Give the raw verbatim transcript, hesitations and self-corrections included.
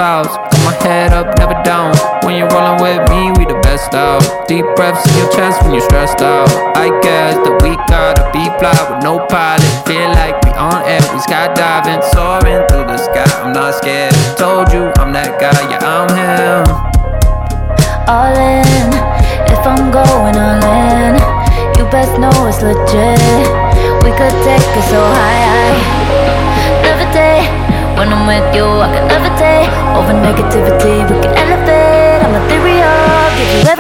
clouds. Got my head up, never down. When you're rolling with me, we the best out. Deep breaths in your chest when you're stressed out. I guess that we gotta be fly with no pilot. Feel like we on air, we skydiving, soaring through the sky. I'm not scared. Told you I'm that guy, yeah I'm him. All in, if I'm going all in, you best know it's legit. We could take it so high, high. Levitate, when I'm with you I can levitate. Over negativity, we can elevate. I'm ethereal, give you everything.